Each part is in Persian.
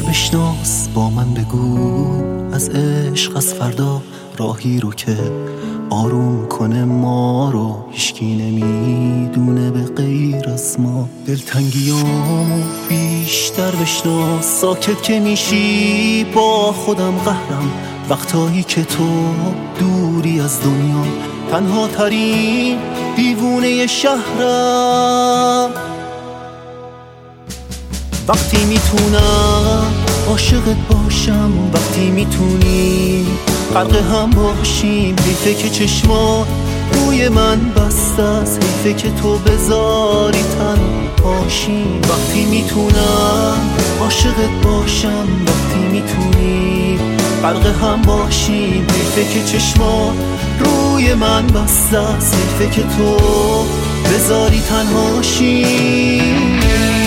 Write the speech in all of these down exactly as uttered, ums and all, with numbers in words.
بشناس با من بگو از عشق از فردا راهی رو که آروم کنه ما رو هیچکی نمیدونه به غیر از ما. دلتنگیامو بیشتر بشناس ساکت که میشی با خودم قهرم وقتایی که تو دوری از دنیا تنها ترین دیوونه شهرم. وقتی میتونم عاشقت باشم وقتی میتونی غرق هم باشیم حیفه که چشمات روی من بسته است حیفه که تو بذاری تن باشیم. وقتی میتونم عاشقت باشم وقتی میتونی غرق هم باشیم حیفه که چشمات روی من بسته است حیفه که تو بذاری تنهاشیم.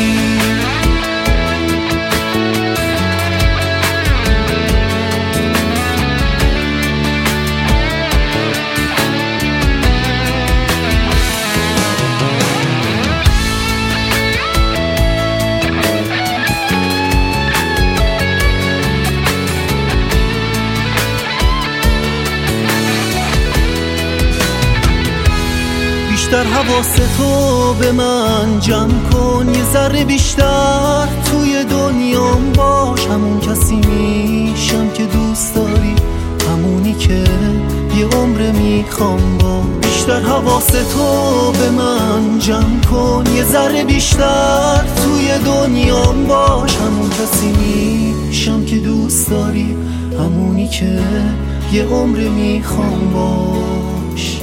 بیشتر حواستو به من جمع کن یه ذره بیشتر توی دنیام باش. همون کسی میشم که دوست داری همونی که یه عمر میخوام با. بیشتر حواستو به من جمع کن یه ذره بیشتر توی دنیام باش. همون کسی میشم که دوست داری همونی که یه عمر میخوام باش.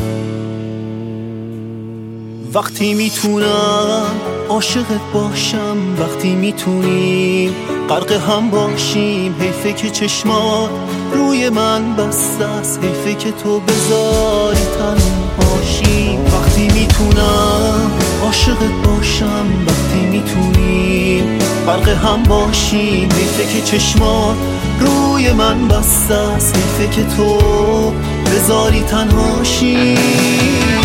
وقتی میتونم عاشقت باشم وقتی میتونیم غرق هم باشیم حیفه که چشمات روی من بسته است حیفه که تو بذاری تنهاشیم. وقتی میتونم عاشقت باشم وقتی میتونیم غرق هم باشیم حیفه که چشمات روی من بسته است حیفه که تو بذاری تنهاشیم.